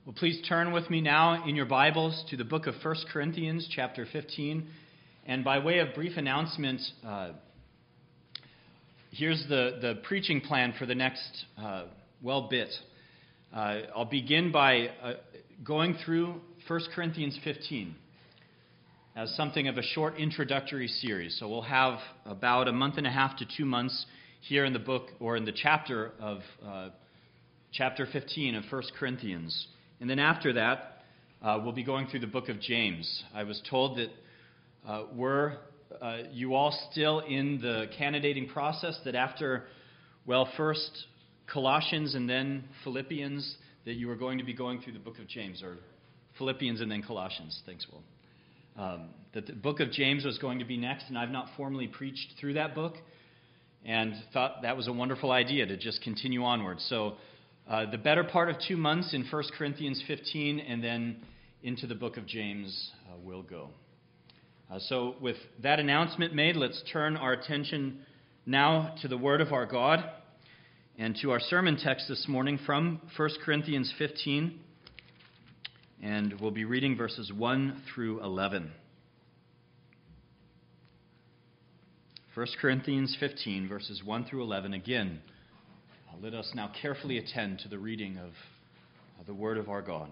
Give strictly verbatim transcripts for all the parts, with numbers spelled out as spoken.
Well, please turn with me now in your Bibles to the book of First Corinthians, chapter fifteen. And by way of brief announcement, uh, here's the, the preaching plan for the next, uh, well, bit. Uh, I'll begin by uh, going through First Corinthians fifteen as something of a short introductory series. So we'll have about a month and a half to two months here in the book, or in the chapter of uh, chapter fifteen of First Corinthians. And then after that, uh, we'll be going through the book of James. I was told that uh, were uh, you all still in the candidating process, that after, well, first Colossians and then Philippians, that you were going to be going through the book of James, or Philippians and then Colossians. Thanks, Will. Um, that the book of James was going to be next, and I've not formally preached through that book, and thought that was a wonderful idea to just continue onward. So Uh, the better part of two months in First Corinthians fifteen, and then into the book of James uh, will go. Uh, so with that announcement made, let's turn our attention now to the Word of our God and to our sermon text this morning from First Corinthians fifteen, and we'll be reading verses one through eleven. First Corinthians fifteen, verses one through eleven, again. Let us now carefully attend to the reading of the word of our God.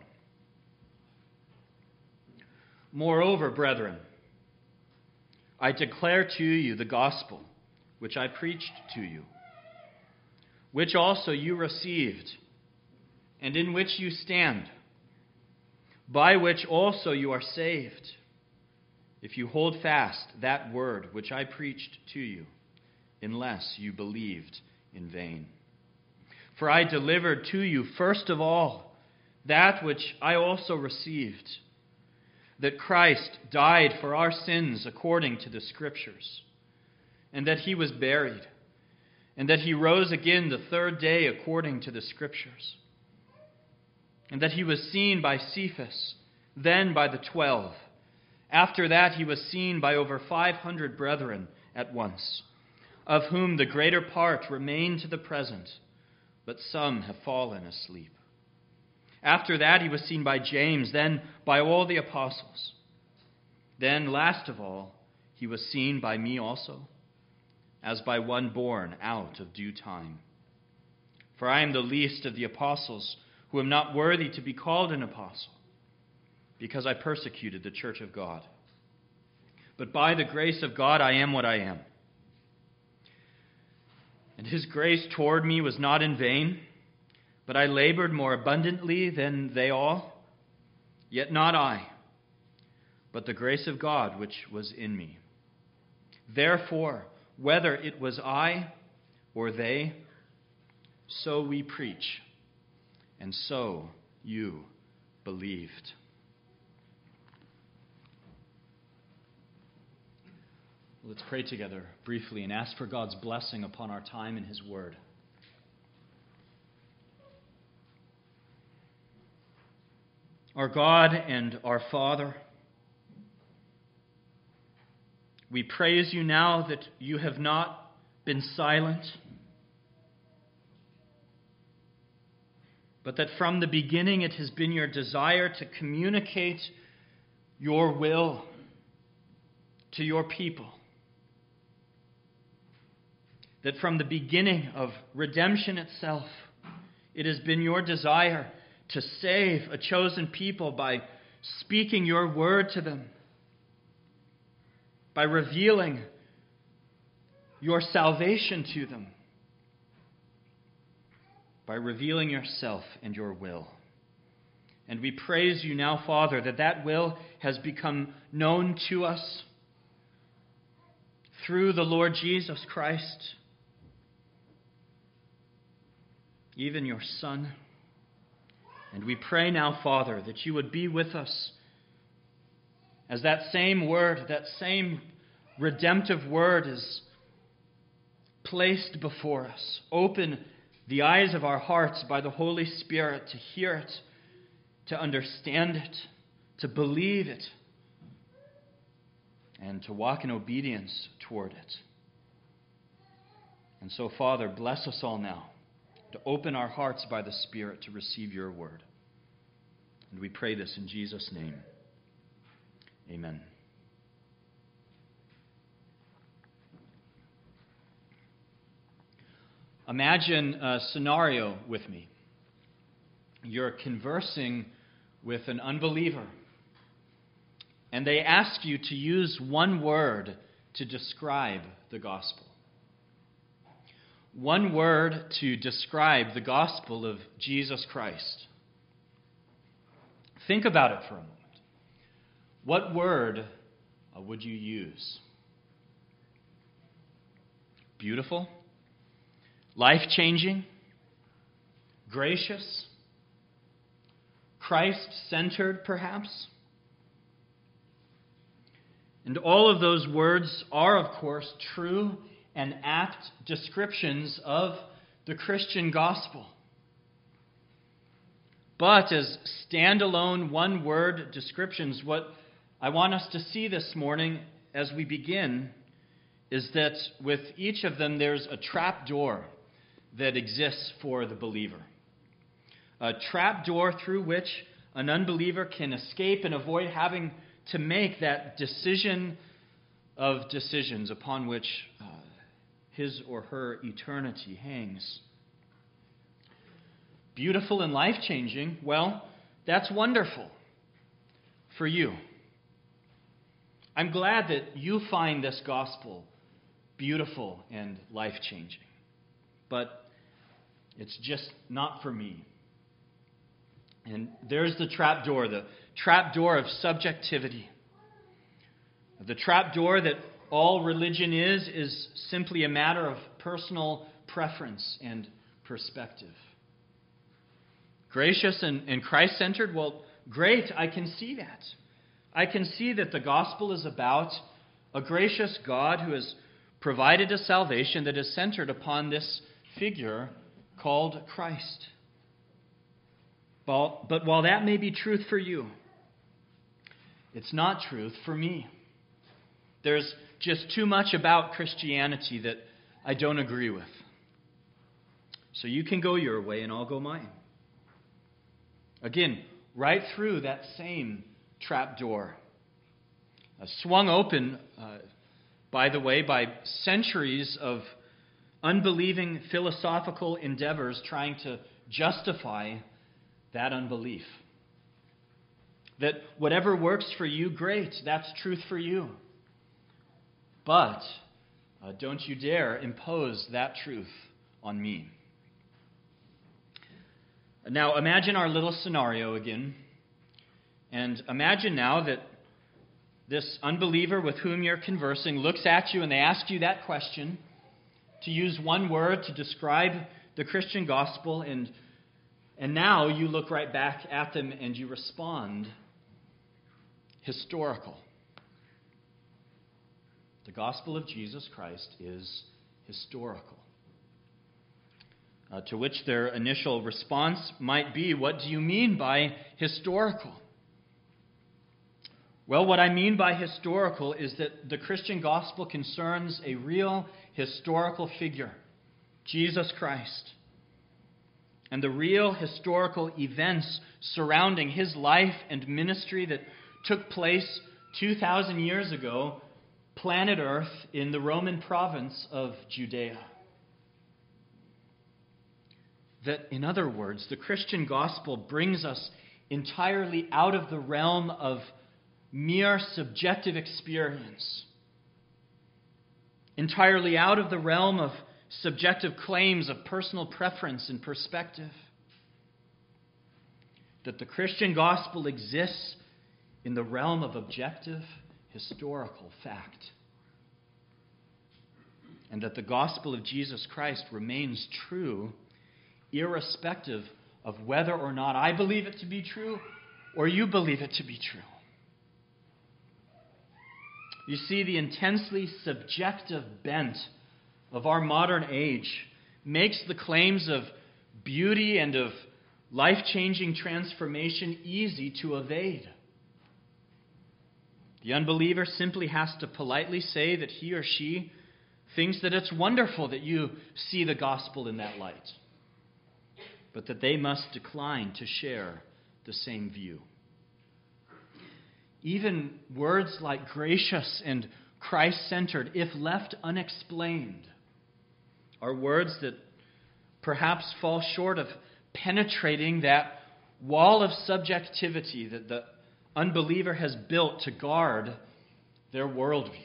Moreover, brethren, I declare to you the gospel which I preached to you, which also you received, and in which you stand, by which also you are saved, if you hold fast that word which I preached to you, unless you believed in vain. For I delivered to you first of all that which I also received, that Christ died for our sins according to the Scriptures, and that he was buried, and that he rose again the third day according to the Scriptures, and that he was seen by Cephas, then by the twelve. After that he was seen by over five hundred brethren at once, of whom the greater part remain to the present, but some have fallen asleep. After that he was seen by James, then by all the apostles. Then, last of all, he was seen by me also, as by one born out of due time. For I am the least of the apostles, who am not worthy to be called an apostle, because I persecuted the church of God. But by the grace of God I am what I am. And his grace toward me was not in vain, but I labored more abundantly than they all. Yet not I, but the grace of God which was in me. Therefore, whether it was I or they, so we preach, and so you believed. Let's pray together briefly and ask for God's blessing upon our time in his word. Our God and our Father, we praise you now that you have not been silent, but that from the beginning it has been your desire to communicate your will to your people. That from the beginning of redemption itself, it has been your desire to save a chosen people by speaking your word to them, by revealing your salvation to them, by revealing yourself and your will. And we praise you now, Father, that that will has become known to us through the Lord Jesus Christ, even your Son. And we pray now, Father, that you would be with us as that same word, that same redemptive word is placed before us. Open the eyes of our hearts by the Holy Spirit to hear it, to understand it, to believe it, and to walk in obedience toward it. And so, Father, bless us all now, to open our hearts by the Spirit to receive your word. And we pray this in Jesus' name. Amen. Imagine a scenario with me. You're conversing with an unbeliever, and they ask you to use one word to describe the gospel. One word to describe the gospel of Jesus Christ. Think about it for a moment. What word uh, would you use? Beautiful? Life-changing? Gracious? Christ-centered, perhaps? And all of those words are, of course, true and apt descriptions of the Christian gospel. But as standalone one-word descriptions, what I want us to see this morning as we begin is that with each of them there's a trap door that exists for the believer. A trap door through which an unbeliever can escape and avoid having to make that decision of decisions upon which uh, his or her eternity hangs. Beautiful and life-changing, well, that's wonderful for you. I'm glad that you find this gospel beautiful and life-changing. But it's just not for me. And there's the trap door, the trap door of subjectivity. The trap door that all religion is, is simply a matter of personal preference and perspective. Gracious and, and Christ-centered, well, great, I can see that. I can see that the gospel is about a gracious God who has provided a salvation that is centered upon this figure called Christ. But while that may be truth for you, it's not truth for me. There's just too much about Christianity that I don't agree with. So you can go your way and I'll go mine. Again, right through that same trap door. Uh, swung open, uh, by the way, by centuries of unbelieving philosophical endeavors trying to justify that unbelief. That whatever works for you, great, that's truth for you. But uh, don't you dare impose that truth on me. Now imagine our little scenario again. And imagine now that this unbeliever with whom you're conversing looks at you and they ask you that question to use one word to describe the Christian gospel, and and now you look right back at them and you respond, historical. The gospel of Jesus Christ is historical. Uh, to which their initial response might be, what do you mean by historical? Well, what I mean by historical is that the Christian gospel concerns a real historical figure, Jesus Christ. And the real historical events surrounding his life and ministry that took place two thousand years ago, planet Earth, in the Roman province of Judea. That, in other words, the Christian gospel brings us entirely out of the realm of mere subjective experience, entirely out of the realm of subjective claims of personal preference and perspective. That the Christian gospel exists in the realm of objective, historical fact. And that the gospel of Jesus Christ remains true irrespective of whether or not I believe it to be true or you believe it to be true. You see, the intensely subjective bent of our modern age makes the claims of beauty and of life-changing transformation easy to evade. The unbeliever simply has to politely say that he or she thinks that it's wonderful that you see the gospel in that light, but that they must decline to share the same view. Even words like gracious and Christ-centered, if left unexplained, are words that perhaps fall short of penetrating that wall of subjectivity that the unbeliever has built to guard their worldview.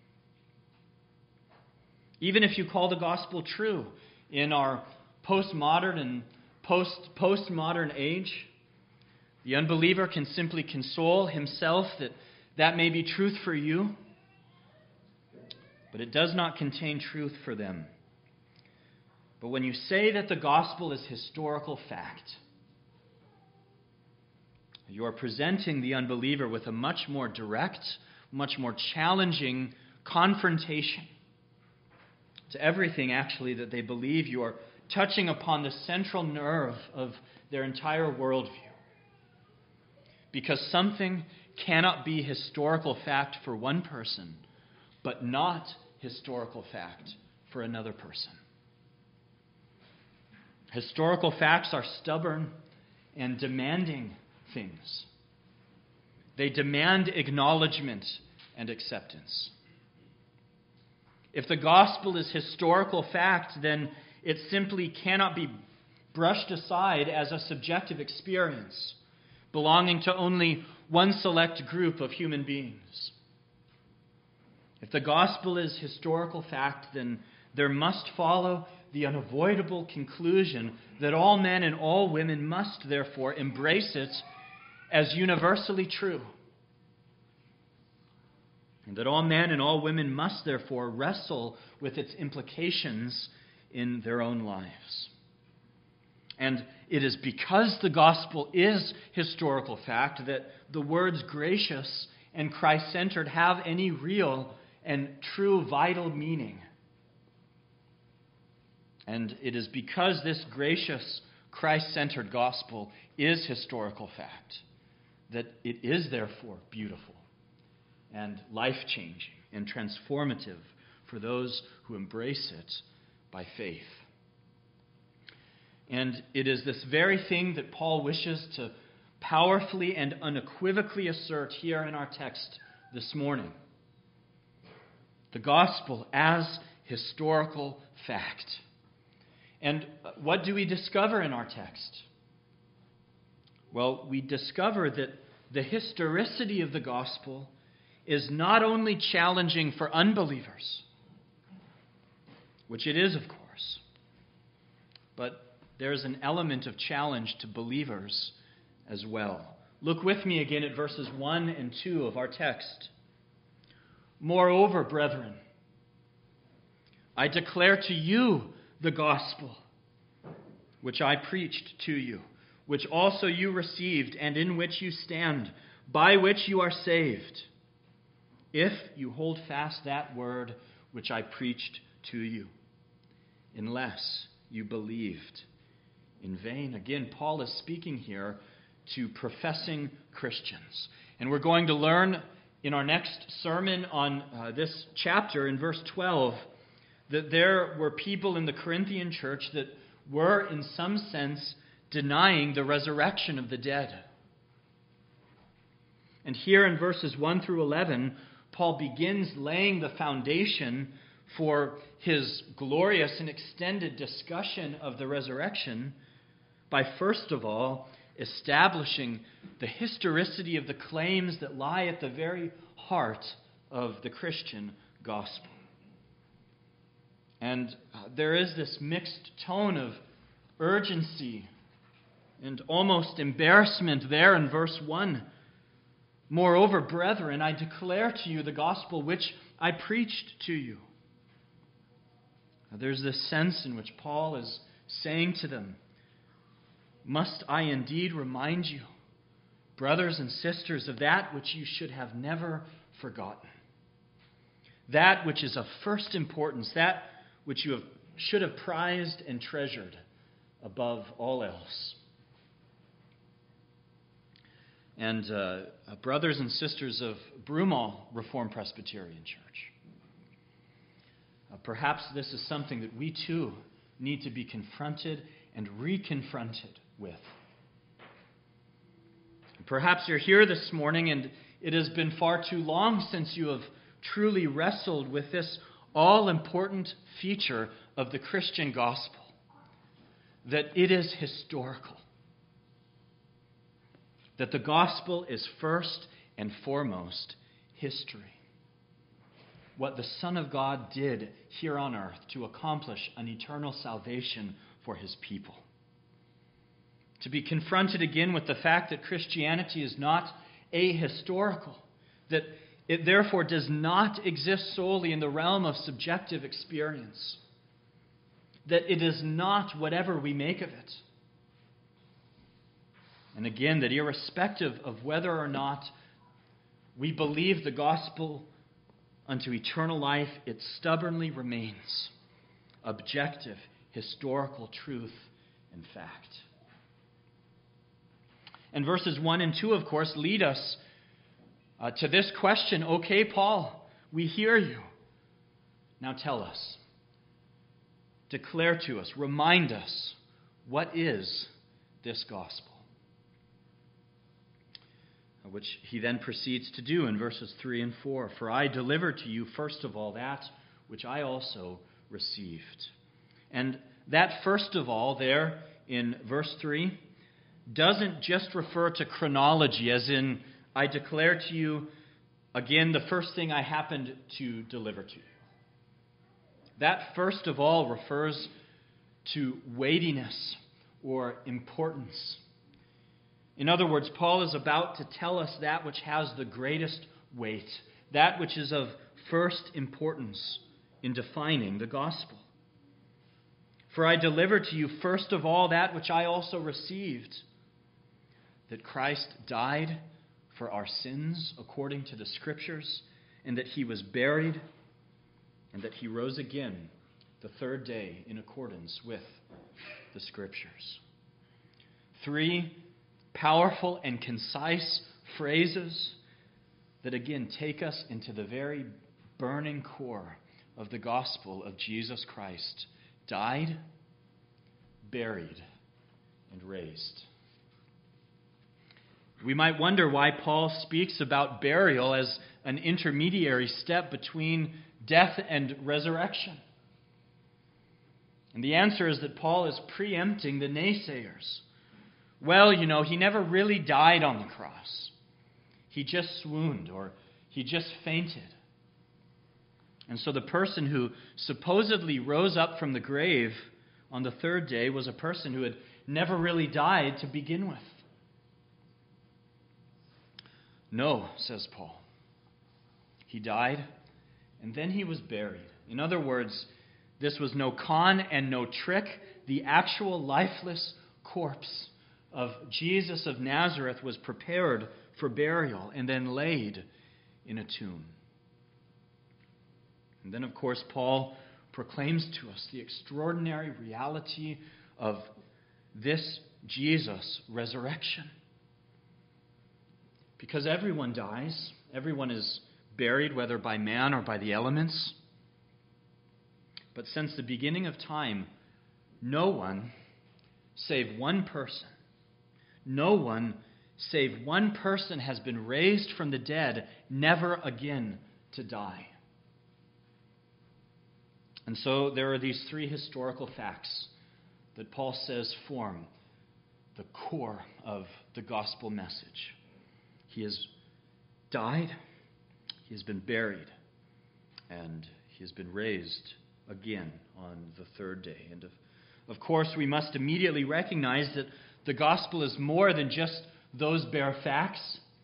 Even if you call the gospel true in our postmodern and post postmodern age, the unbeliever can simply console himself that that may be truth for you, but it does not contain truth for them. But when you say that the gospel is historical fact, you are presenting the unbeliever with a much more direct, much more challenging confrontation to everything, actually, that they believe. You are touching upon the central nerve of their entire worldview. Because something cannot be historical fact for one person, but not historical fact for another person. Historical facts are stubborn and demanding things. They demand acknowledgement and acceptance. If the gospel is historical fact, then it simply cannot be brushed aside as a subjective experience belonging to only one select group of human beings. If the gospel is historical fact, then there must follow the unavoidable conclusion that all men and all women must therefore embrace it as universally true. And that all men and all women must therefore wrestle with its implications in their own lives. And it is because the gospel is historical fact that the words gracious and Christ-centered have any real and true vital meaning. And it is because this gracious, Christ-centered gospel is historical fact that it is therefore beautiful and life-changing and transformative for those who embrace it by faith. And it is this very thing that Paul wishes to powerfully and unequivocally assert here in our text this morning. The gospel as historical fact. And what do we discover in our text? Well, we discover that the historicity of the gospel is not only challenging for unbelievers, which it is, of course, but there's an element of challenge to believers as well. Look with me again at verses one and two of our text. Moreover, brethren, I declare to you the gospel which I preached to you, which also you received, and in which you stand, by which you are saved, if you hold fast that word which I preached to you, unless you believed in vain. Again, Paul is speaking here to professing Christians. And we're going to learn in our next sermon on uh, this chapter in verse twelve that there were people in the Corinthian church that were, in some sense, denying the resurrection of the dead. And here in verses one through eleven, Paul begins laying the foundation for his glorious and extended discussion of the resurrection by, first of all, establishing the historicity of the claims that lie at the very heart of the Christian gospel. And uh, there is this mixed tone of urgency and almost embarrassment there in verse one. Moreover, brethren, I declare to you the gospel which I preached to you. Now, there's this sense in which Paul is saying to them, must I indeed remind you, brothers and sisters, of that which you should have never forgotten? That which is of first importance, that which you have, should have prized and treasured above all else. And uh, uh, brothers and sisters of Broomall Reformed Presbyterian Church, uh, perhaps this is something that we too need to be confronted and reconfronted with. Perhaps you're here this morning and it has been far too long since you have truly wrestled with this all-important feature of the Christian gospel, that it is historical, that the gospel is first and foremost history. What the Son of God did here on earth to accomplish an eternal salvation for his people. To be confronted again with the fact that Christianity is not ahistorical, that it therefore does not exist solely in the realm of subjective experience, that it is not whatever we make of it. And again, that irrespective of whether or not we believe the gospel unto eternal life, it stubbornly remains objective, historical truth and fact. And verses one and two, of course, lead us uh, to this question. Okay, Paul, we hear you. Now tell us. Declare to us. Remind us. What is this gospel? Which he then proceeds to do in verses three and four. For I delivered to you, first of all, that which I also received. And that first of all there in verse three doesn't just refer to chronology, as in, I declare to you, again, the first thing I happened to deliver to you. That first of all refers to weightiness or importance. In other words, Paul is about to tell us that which has the greatest weight, that which is of first importance in defining the gospel. For I delivered to you first of all that which I also received, that Christ died for our sins according to the Scriptures, and that he was buried, and that he rose again the third day in accordance with the Scriptures. Three powerful and concise phrases that again take us into the very burning core of the gospel of Jesus Christ. Died, buried, and raised. We might wonder why Paul speaks about burial as an intermediary step between death and resurrection. And the answer is that Paul is preempting the naysayers. Well, you know, he never really died on the cross. He just swooned or he just fainted. And so the person who supposedly rose up from the grave on the third day was a person who had never really died to begin with. No, says Paul. He died, and then he was buried. In other words, this was no con and no trick. The actual lifeless corpse of Jesus of Nazareth was prepared for burial and then laid in a tomb. And then, of course, Paul proclaims to us the extraordinary reality of this Jesus' resurrection. Because everyone dies, everyone is buried, whether by man or by the elements. But since the beginning of time, no one, save one person, no one, save one person has been raised from the dead, never again to die. And so there are these three historical facts that Paul says form the core of the gospel message. He has died, he has been buried, and he has been raised again on the third day. And of, of course, we must immediately recognize that the gospel is more than just those bare facts.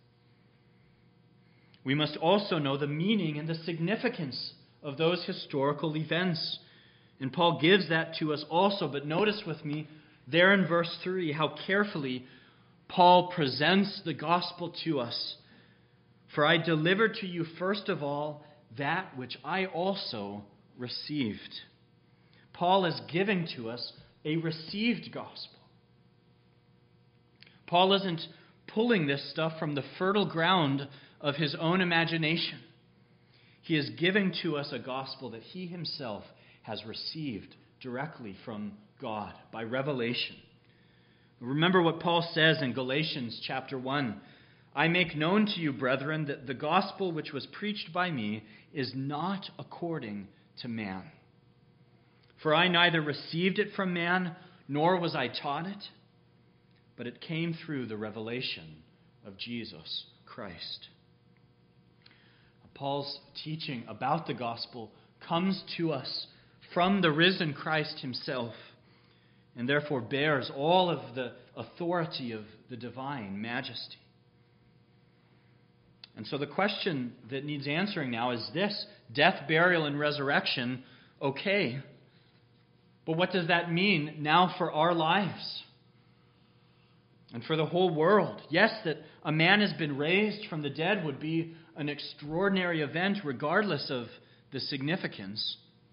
We must also know the meaning and the significance of those historical events. And Paul gives that to us also. But notice with me there in verse three how carefully Paul presents the gospel to us. For I delivered to you first of all that which I also received. Paul is giving to us a received gospel. Paul isn't pulling this stuff from the fertile ground of his own imagination. He is giving to us a gospel that he himself has received directly from God by revelation. Remember what Paul says in Galatians chapter one. I make known to you, brethren, that the gospel which was preached by me is not according to man. For I neither received it from man, nor was I taught it, but it came through the revelation of Jesus Christ. Paul's teaching about the gospel comes to us from the risen Christ himself, and therefore bears all of the authority of the divine majesty. And so the question that needs answering now is this: death, burial, and resurrection, okay, but what does that mean now for our lives and for the whole world? Yes, that a man has been raised from the dead would be an extraordinary event regardless of the significance.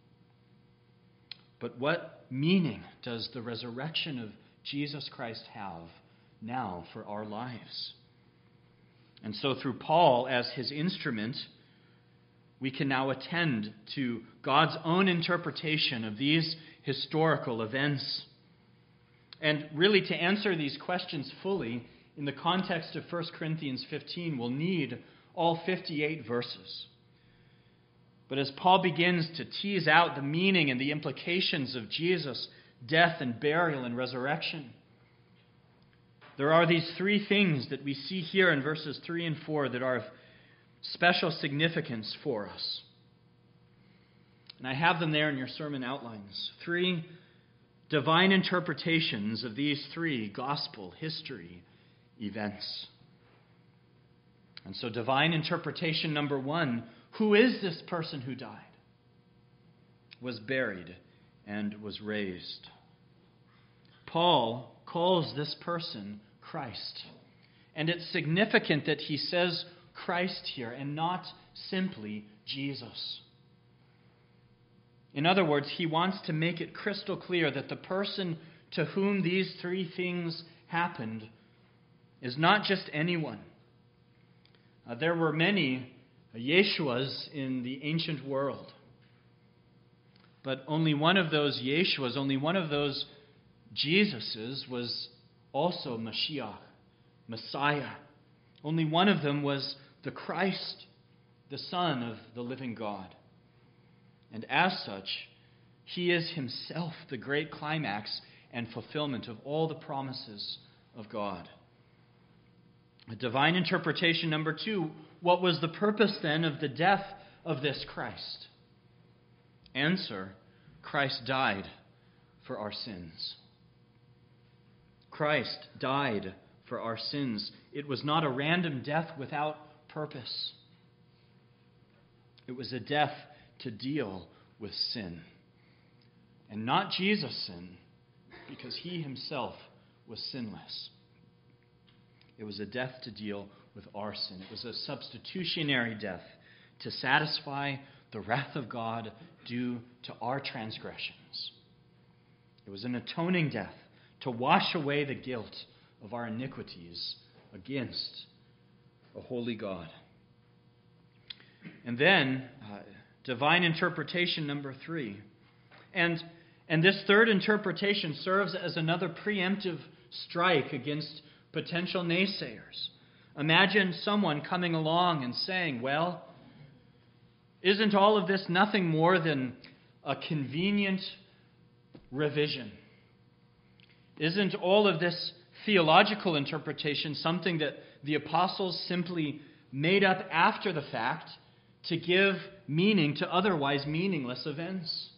But what meaning does the resurrection of Jesus Christ have now for our lives? And so through Paul as his instrument, we can now attend to God's own interpretation of these historical events. And really, to answer these questions fully, in the context of First Corinthians fifteen, we'll need all fifty-eight verses. But as Paul begins to tease out the meaning and the implications of Jesus' death and burial and resurrection, there are these three things that we see here in verses three and four that are of special significance for us. And I have them there in your sermon outlines. Three divine interpretations of these three gospel history events. And so divine interpretation number one: who is this person who died, was buried, and was raised? Paul calls this person Christ. And it's significant that he says Christ here and not simply Jesus. In other words, he wants to make it crystal clear that the person to whom these three things happened is not just anyone. Uh, there were many Yeshuas in the ancient world. But only one of those Yeshuas, only one of those Jesuses was also Mashiach, Messiah. Only one of them was the Christ, the Son of the living God. And as such, he is himself the great climax and fulfillment of all the promises of God. A divine interpretation number two: what was the purpose then of the death of this Christ? Answer: Christ died for our sins. Christ died for our sins. It was not a random death without purpose. It was a death to deal with sin. And not Jesus' sin, because he himself was sinless. It was a death to deal with our sin. It was a substitutionary death to satisfy the wrath of God due to our transgressions. It was an atoning death to wash away the guilt of our iniquities against a holy God. And then, uh, divine interpretation number three. And, and this third interpretation serves as another preemptive strike against potential naysayers. Imagine someone coming along and saying, well, isn't all of this nothing more than a convenient revision? Isn't all of this theological interpretation something that the apostles simply made up after the fact to give meaning to otherwise meaningless events?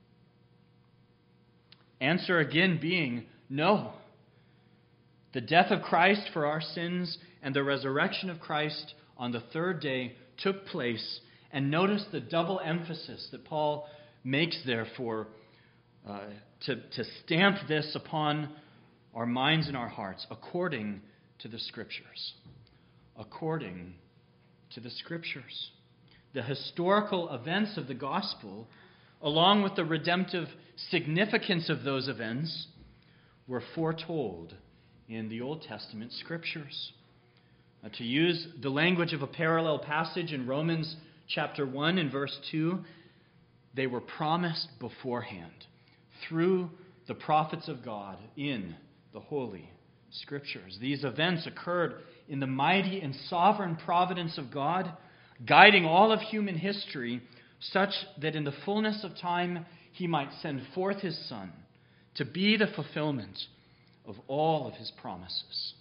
Answer again being no. The death of Christ for our sins and the resurrection of Christ on the third day took place. And notice the double emphasis that Paul makes there for uh, to, to stamp this upon our minds and our hearts, according to the Scriptures. According to the Scriptures. The historical events of the gospel, along with the redemptive significance of those events, were foretold in the Old Testament Scriptures. Uh, to use the language of a parallel passage in Romans chapter one and verse two, they were promised beforehand through the prophets of God in the Holy Scriptures. These events occurred in the mighty and sovereign providence of God, guiding all of human history, such that in the fullness of time he might send forth his Son to be the fulfillment of all of his promises.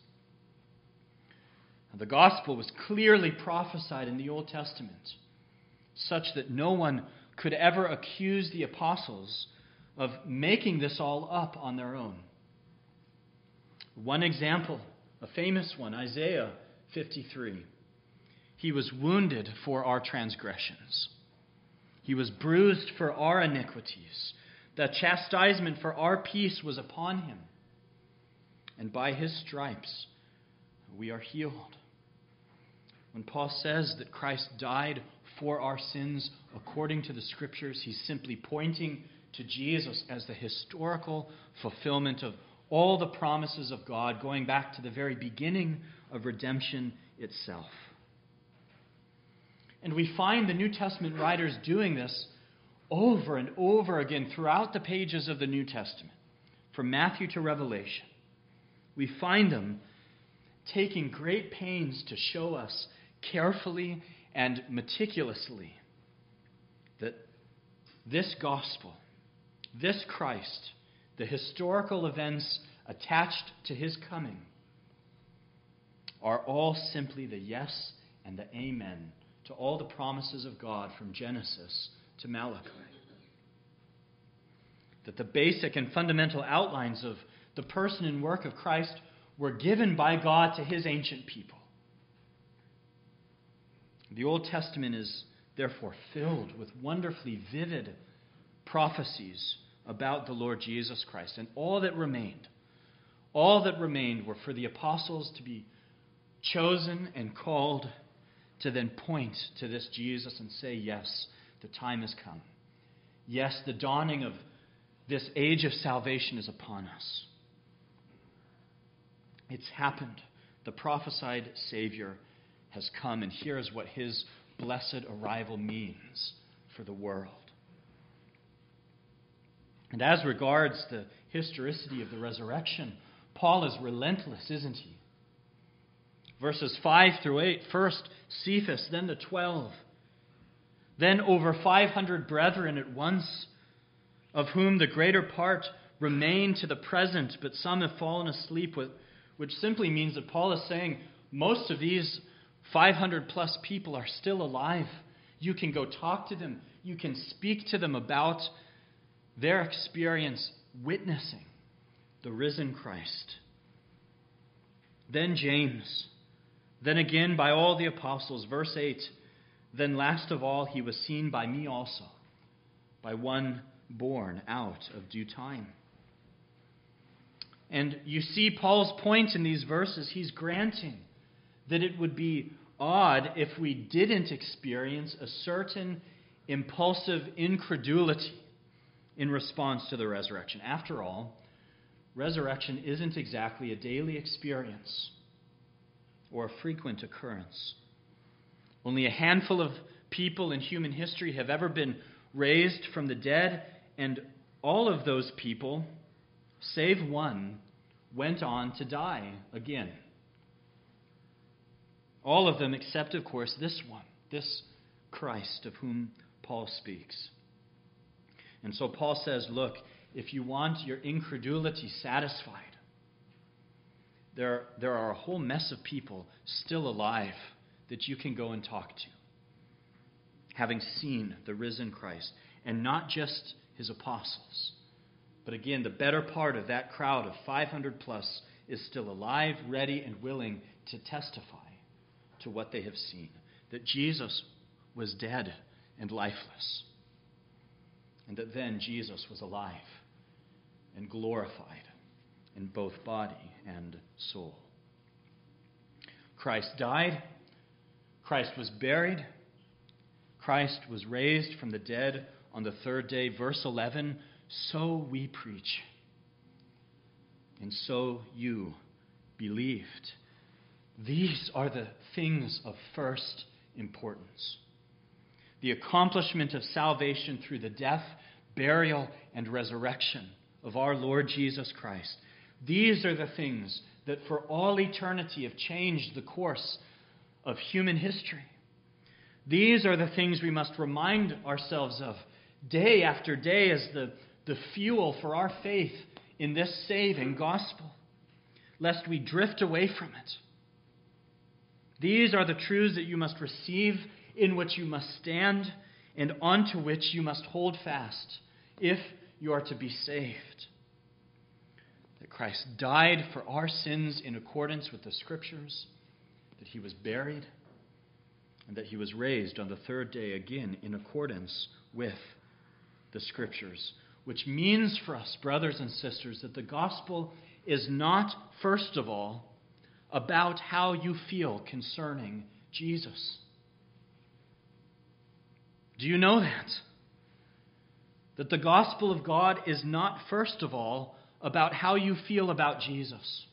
The gospel was clearly prophesied in the Old Testament, such that no one could ever accuse the apostles of making this all up on their own. One example, a famous one, Isaiah fifty-three. He was wounded for our transgressions. He was bruised for our iniquities. The chastisement for our peace was upon him. And by his stripes we are healed. When Paul says that Christ died for our sins according to the Scriptures, he's simply pointing to Jesus as the historical fulfillment of all the promises of God, going back to the very beginning of redemption itself. And we find the New Testament writers doing this over and over again throughout the pages of the New Testament, from Matthew to Revelation. We find them taking great pains to show us carefully and meticulously that this gospel, this Christ, the historical events attached to his coming, are all simply the yes and the amen to all the promises of God from Genesis to Malachi. That the basic and fundamental outlines of the person and work of Christ were given by God to his ancient people. The Old Testament is therefore filled with wonderfully vivid prophecies about the Lord Jesus Christ. And all that remained, all that remained were for the apostles to be chosen and called to then point to this Jesus and say, yes, the time has come. Yes, the dawning of this age of salvation is upon us. It's happened. The prophesied Savior has come, and here is what his blessed arrival means for the world. And as regards the historicity of the resurrection, Paul is relentless, isn't he? Verses five through eight, first Cephas, then the twelve, then over five hundred brethren at once, of whom the greater part remain to the present, but some have fallen asleep, with, which simply means that Paul is saying most of these five hundred plus people are still alive. You can go talk to them. You can speak to them about their experience witnessing the risen Christ. Then James. Then again by all the apostles. Verse eight. Then last of all he was seen by me also, by one born out of due time. And you see Paul's point in these verses. He's granting that it would be odd if we didn't experience a certain impulsive incredulity in response to the resurrection. After all, resurrection isn't exactly a daily experience or a frequent occurrence. Only a handful of people in human history have ever been raised from the dead, and all of those people, save one, went on to die again. All of them except, of course, this one, this Christ of whom Paul speaks. And so Paul says, look, if you want your incredulity satisfied, there, there are a whole mess of people still alive that you can go and talk to, having seen the risen Christ, and not just his apostles. But again, the better part of that crowd of five hundred plus is still alive, ready, and willing to testify to what they have seen, that Jesus was dead and lifeless, and that then Jesus was alive and glorified in both body and soul. Christ died, Christ was buried, Christ was raised from the dead on the third day. Verse eleven, so we preach, and so you believed. These are the things of first importance. The accomplishment of salvation through the death, burial, and resurrection of our Lord Jesus Christ. These are the things that that for all eternity have changed the course of human history. These are the things we must remind ourselves of day after day as the, the fuel for our faith in this saving gospel, lest we drift away from it. These are the truths that you must receive, in which you must stand, and onto which you must hold fast if you are to be saved. That Christ died for our sins in accordance with the Scriptures, that he was buried, and that he was raised on the third day again in accordance with the Scriptures. Which means for us, brothers and sisters, that the gospel is not, first of all, about how you feel concerning Jesus. Do you know that? That the gospel of God is not, first of all, about how you feel about Jesus.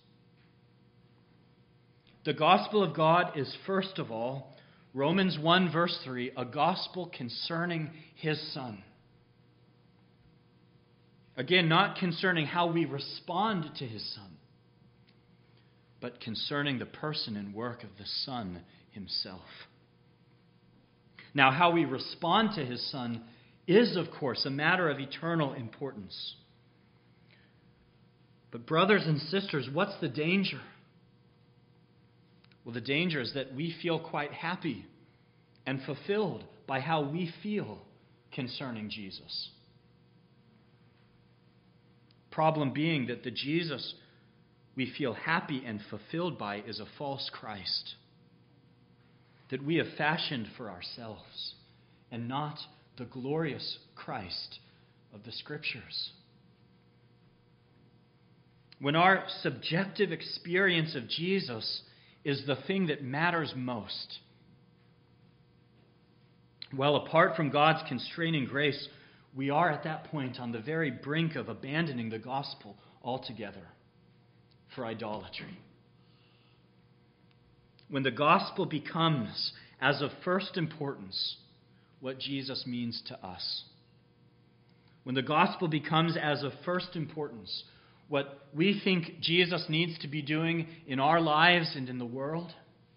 The gospel of God is, first of all, Romans one verse three, a gospel concerning his Son. Again, not concerning how we respond to his Son, but concerning the person and work of the Son himself. Now, how we respond to his Son is, of course, a matter of eternal importance. But brothers and sisters, what's the danger? Well, the danger is that we feel quite happy and fulfilled by how we feel concerning Jesus. Problem being that the Jesus we feel happy and fulfilled by is a false Christ that we have fashioned for ourselves, and not the glorious Christ of the Scriptures. When our subjective experience of Jesus is the thing that matters most, well, apart from God's constraining grace, we are at that point on the very brink of abandoning the gospel altogether for idolatry. When the gospel becomes, as of first importance, what Jesus means to us. When the gospel becomes, as of first importance, what we think Jesus needs to be doing in our lives and in the world.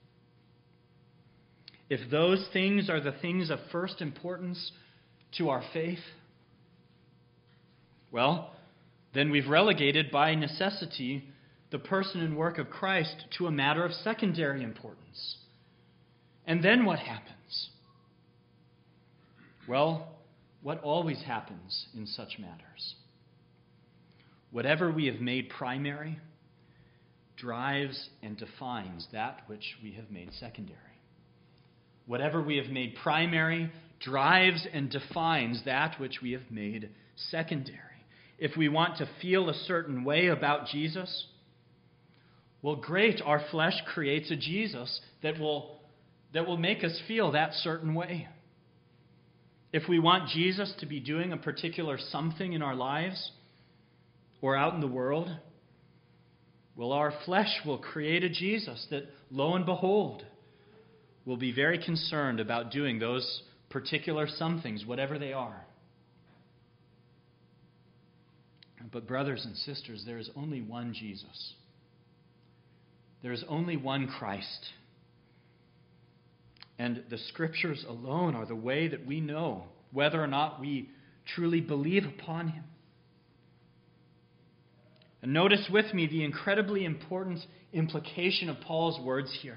If those things are the things of first importance to our faith, well, then we've relegated by necessity the person and work of Christ to a matter of secondary importance. And then what happens? Well, what always happens in such matters? Whatever we have made primary drives and defines that which we have made secondary. Whatever we have made primary drives and defines that which we have made secondary. If we want to feel a certain way about Jesus, well, great, our flesh creates a Jesus that will, that will make us feel that certain way. If we want Jesus to be doing a particular something in our lives or out in the world, well, our flesh will create a Jesus that, lo and behold, will be very concerned about doing those particular somethings, whatever they are. But brothers and sisters, there is only one Jesus. There is only one Christ. And the Scriptures alone are the way that we know whether or not we truly believe upon him. And notice with me the incredibly important implication of Paul's words here.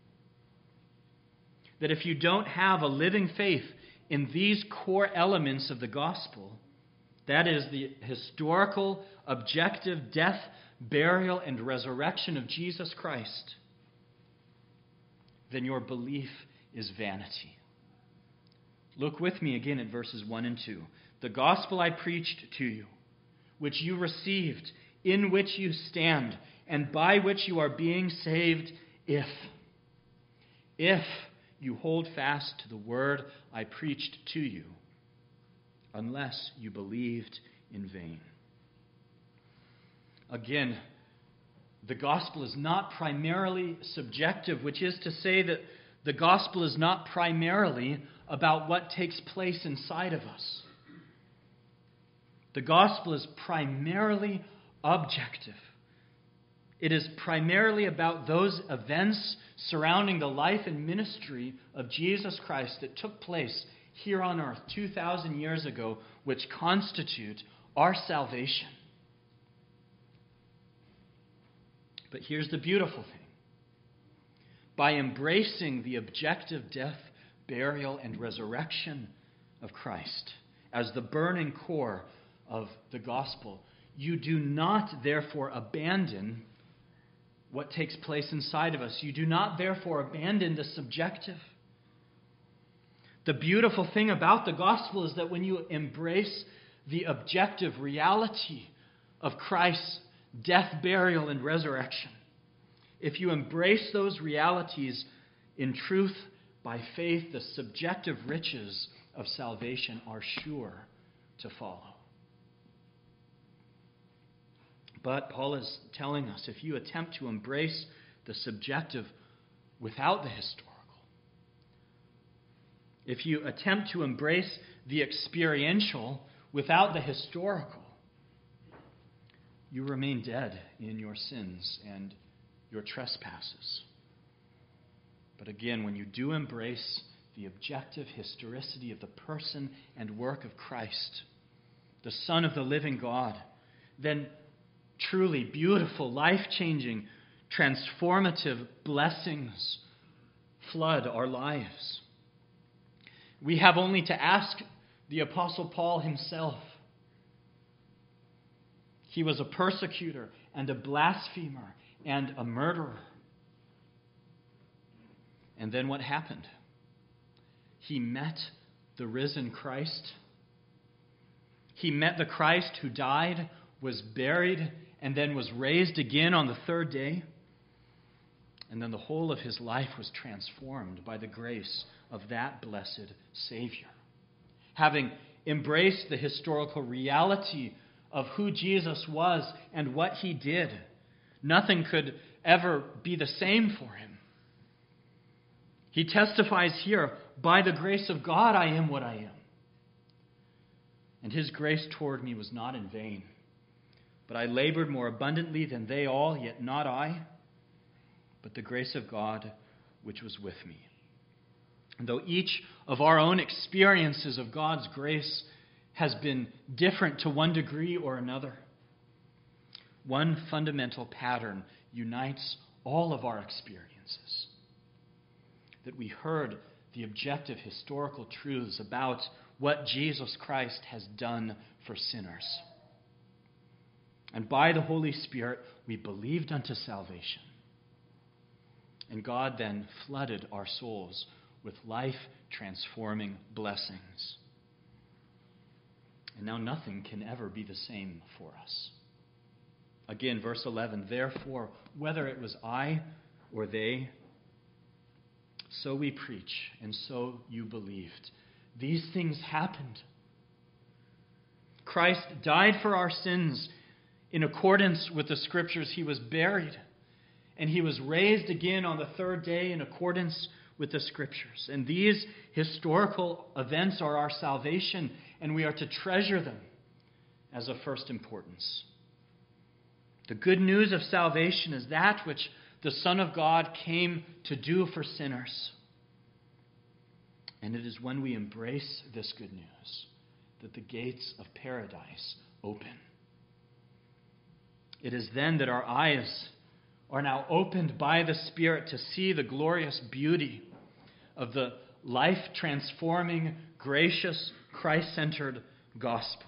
That if you don't have a living faith in these core elements of the gospel, that is the historical, objective death, burial, and resurrection of Jesus Christ, then your belief is vanity. Look with me again at verses one and two. The gospel I preached to you, which you received, in which you stand, and by which you are being saved, if, if you hold fast to the word I preached to you, unless you believed in vain. Again, the gospel is not primarily subjective, which is to say that the gospel is not primarily about what takes place inside of us. The gospel is primarily objective. It is primarily about those events surrounding the life and ministry of Jesus Christ that took place here on earth two thousand years ago, which constitute our salvation. But here's the beautiful thing. By embracing the objective death, burial, and resurrection of Christ as the burning core of the gospel, you do not therefore abandon what takes place inside of us. You do not therefore abandon the subjective. The beautiful thing about the gospel is that when you embrace the objective reality of Christ's death, burial, and resurrection, if you embrace those realities in truth by faith, the subjective riches of salvation are sure to follow. But Paul is telling us, if you attempt to embrace the subjective without the historical, if you attempt to embrace the experiential without the historical, you remain dead in your sins and your trespasses. But again, when you do embrace the objective historicity of the person and work of Christ, the Son of the living God, then truly beautiful, life-changing, transformative blessings flood our lives. We have only to ask the Apostle Paul himself. He was a persecutor and a blasphemer and a murderer. And then what happened? He met the risen Christ. He met the Christ who died, was buried, and then was raised again on the third day. And then the whole of his life was transformed by the grace of that blessed Savior. Having embraced the historical reality of who Jesus was and what he did, nothing could ever be the same for him. He testifies here, by the grace of God I am what I am. And his grace toward me was not in vain. But I labored more abundantly than they all, yet not I, but the grace of God which was with me. And though each of our own experiences of God's grace has been different to one degree or another, one fundamental pattern unites all of our experiences. That we heard the objective historical truths about what Jesus Christ has done for sinners. And by the Holy Spirit, we believed unto salvation. And God then flooded our souls with life-transforming blessings. And now nothing can ever be the same for us. Again, verse eleven, therefore, whether it was I or they, so we preach, and so you believed. These things happened. Christ died for our sins in accordance with the Scriptures. He was buried, and he was raised again on the third day in accordance with the Scriptures. And these historical events are our salvation, and we are to treasure them as of first importance. The good news of salvation is that which the Son of God came to do for sinners. And it is when we embrace this good news that the gates of paradise open. It is then that our eyes are now opened by the Spirit to see the glorious beauty of the life-transforming, gracious, Christ-centered gospel.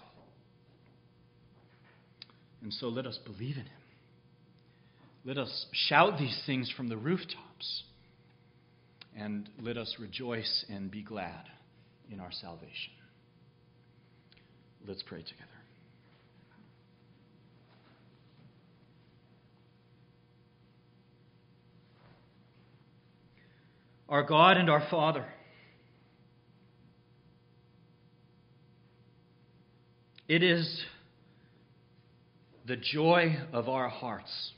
And so let us believe in him. Let us shout these things from the rooftops. And let us rejoice and be glad in our salvation. Let's pray together. Our God and our Father, it is the joy of our hearts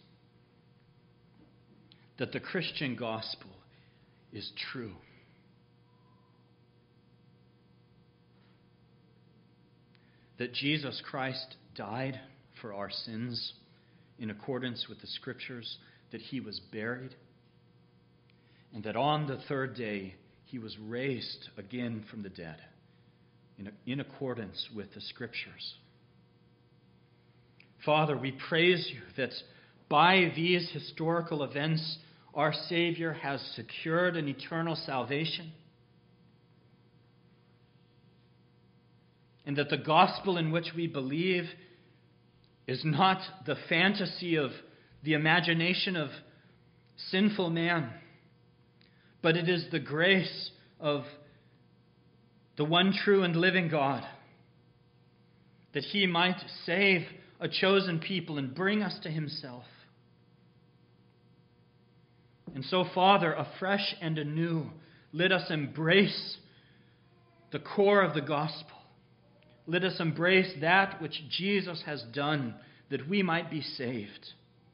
that the Christian gospel is true. That Jesus Christ died for our sins in accordance with the Scriptures, that he was buried, and that on the third day he was raised again from the dead, in, in accordance with the Scriptures. Father, we praise you that by these historical events, our Savior has secured an eternal salvation, and that the gospel in which we believe is not the fantasy of the imagination of sinful man, but it is the grace of the one true and living God, that he might save a chosen people and bring us to himself. And so, Father, afresh and anew, let us embrace the core of the gospel. Let us embrace that which Jesus has done, that we might be saved.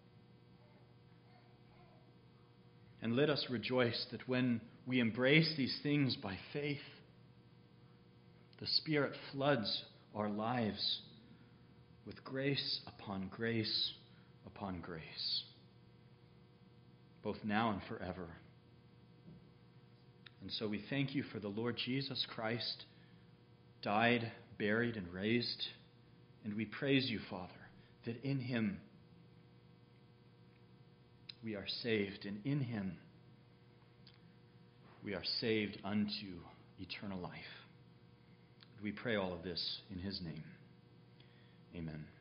And let us rejoice that when we embrace these things by faith, the Spirit floods our lives with grace upon grace upon grace, both now and forever. And so we thank you for the Lord Jesus Christ, died, buried, and raised. And we praise you, Father, that in him we are saved, and in him we are saved unto eternal life. We pray all of this in his name. Amen.